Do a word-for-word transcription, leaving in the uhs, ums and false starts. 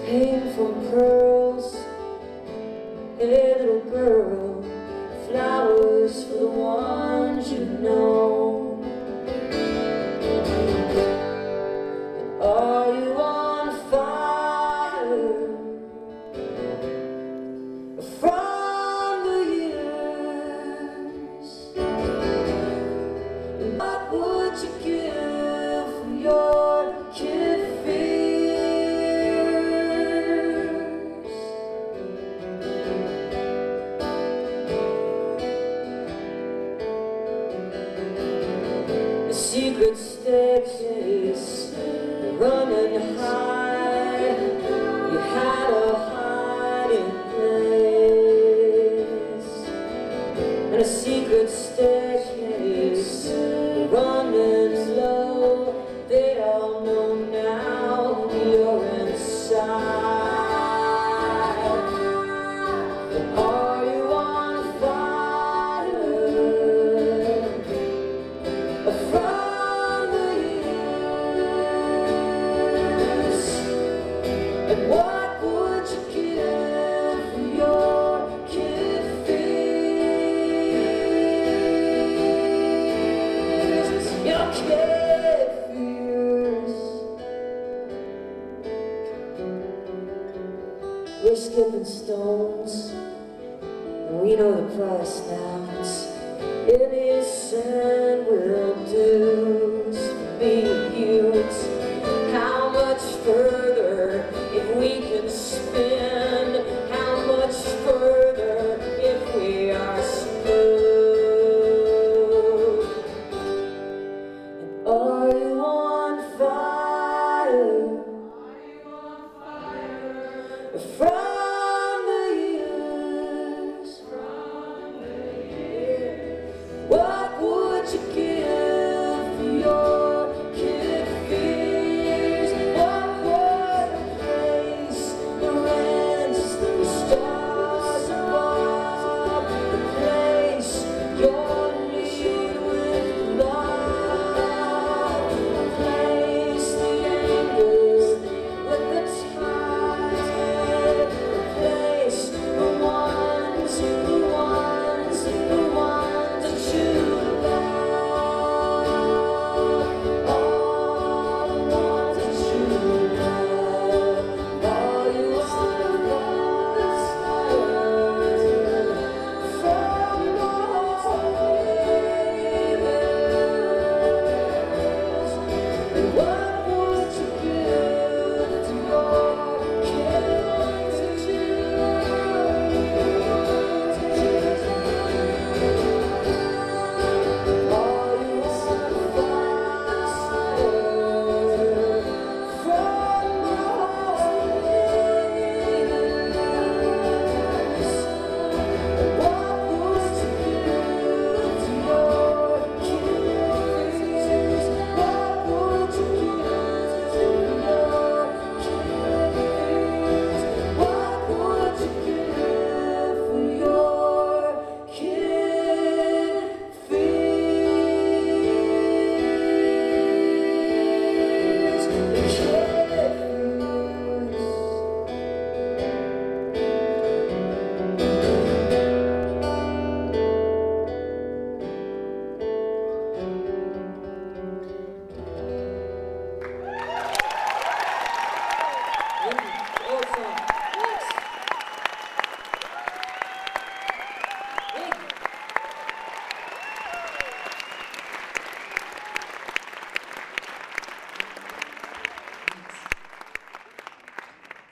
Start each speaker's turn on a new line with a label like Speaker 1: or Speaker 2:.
Speaker 1: painful pearls. Hey little girl, flowers for the ones you know. And are you on fire from the years? And what would you give for your kid fears? A secret staircase running high, you had a hiding place. And a secret staircase running low, they all know now you're inside. Are you on fire from the years? And what would you give for your kid fears? Your kid fears. We're skipping stones, and we know the price now. It's any sand will do for me and you. It's how much further if we can spin, how much further if we are smooth. And are you on fire? Are you on fire? From